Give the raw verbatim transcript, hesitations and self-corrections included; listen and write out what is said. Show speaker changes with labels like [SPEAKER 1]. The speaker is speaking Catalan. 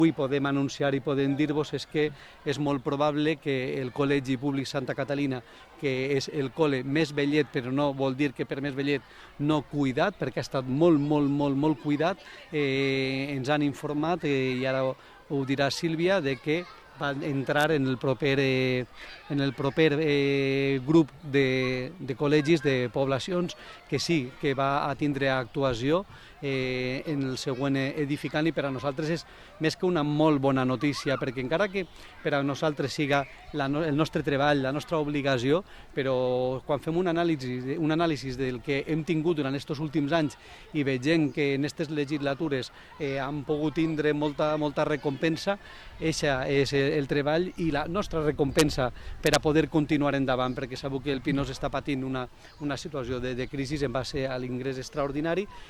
[SPEAKER 1] Avui podem anunciar i podem dir-vos és que és molt probable que el Col·legi Públic Santa Catalina, que és el col·le més vellet, però no vol dir que per més vellet no cuidat, perquè ha estat molt, molt, molt, molt cuidat, eh, ens han informat, eh, i ara ho, ho dirà Sílvia, de que va entrar en el proper, eh, en el proper eh, grup de, de col·legis, de poblacions, que sí que va a tindre actuació eh, en el següent edificant, i per a nosaltres és més que una molt bona notícia, perquè encara que per a nosaltres siga la, el nostre treball, la nostra obligació, però quan fem un anàlisi, un anàlisi del que hem tingut durant aquests últims anys i veiem que en aquestes legislatures eh, han pogut tindre molta, molta recompensa, això és el treball i la nostra recompensa per a poder continuar endavant, perquè sabeu que el Pinós està patint una, una situació de, de crisi en base a l'ingrés extraordinari,